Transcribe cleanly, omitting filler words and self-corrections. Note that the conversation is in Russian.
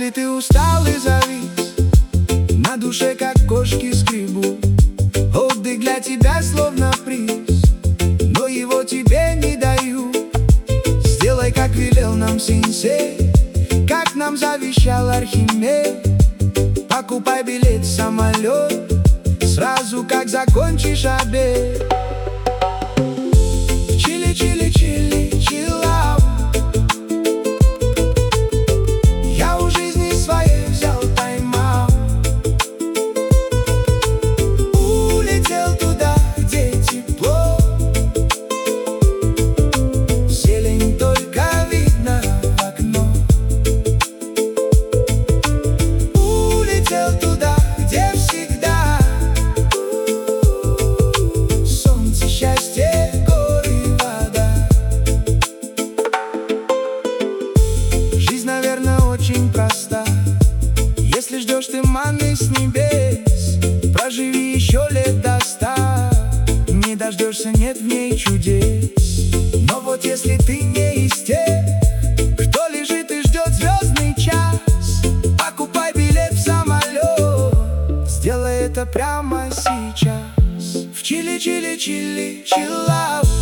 Если ты устал и завис, на душе как кошки скребут, отдых для тебя словно приз, но его тебе не даю. Сделай, как велел нам сенсей, как нам завещал Архимед. Покупай билет в самолет сразу, как закончишь обед. Чили, чили, чили, чиллаут. Я у жизни своей взял тайм-аут. Улетел туда, где тепло, зелень только видно в окно. Улетел туда, где всегда солнце, счастье, горы, вода. Жизнь, наверное, очень проста. Если ждешь ты манны с небес, проживи еще лет до 100. Не дождешься, нет в ней чудес. Но вот если ты не из тех, кто лежит и ждет звездный час, покупай билет в самолет, сделай это прямо сейчас. В Чили, Чили, Чили, чиллаут.